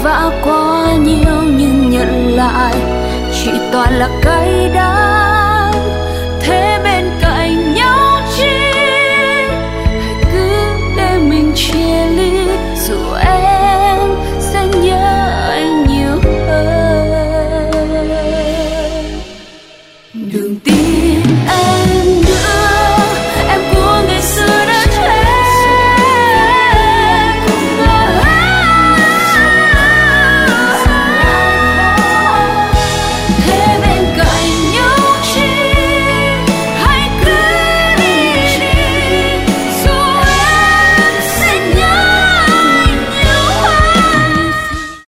vã quá nhiều nhưng nhận lại chỉ toàn là cay đắng.